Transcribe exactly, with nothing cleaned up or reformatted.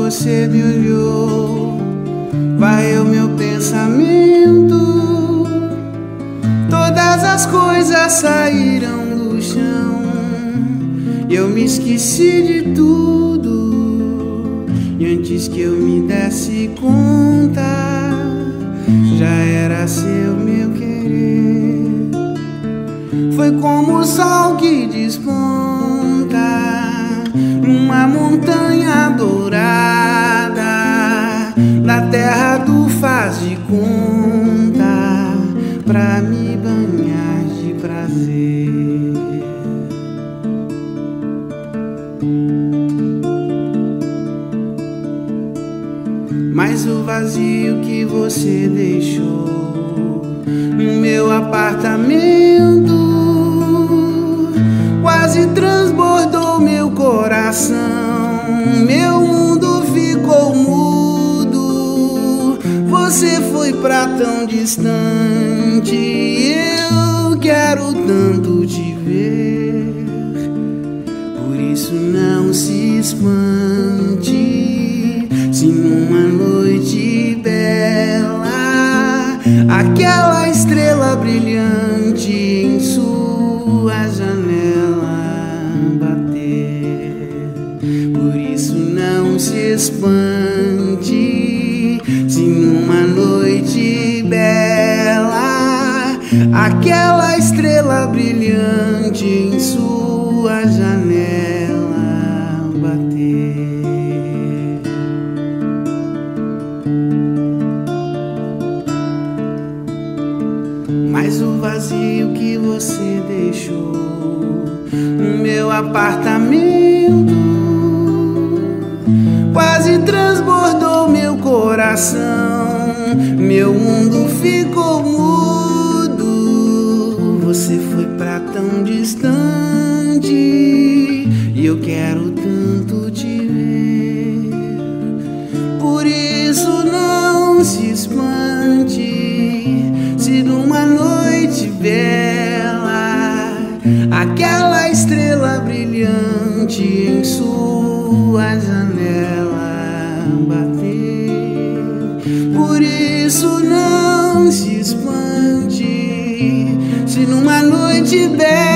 você me olhou, varreu meu pensamento. Todas as coisas saíram do chão e eu me esqueci de tudo. E antes que eu me desse conta, já era seu meu querer. Foi como o sol que desponta numa montanha dourada, na terra do faz de conta, pra me banhar de prazer. Mas o vazio que você deixou no meu apartamento quase transbordou meu coração. Meu mundo ficou mudo, você foi pra tão distante. Eu quero tanto te ver, por isso não se espante se numa noite bela aquela estrela brilhante em sua janela bater. Por isso não se espante se numa noite bela aquela estrela brilhante em sua janela bater. Mas o vazio que você deixou no meu apartamento quase transbordou meu coração. Meu mundo ficou mudo, você foi pra tão distante e eu quero tanto te ver. Por isso não se espante se numa noite bela aquela estrela brilhante em sua janela bater. Por isso não se espante se numa noite bela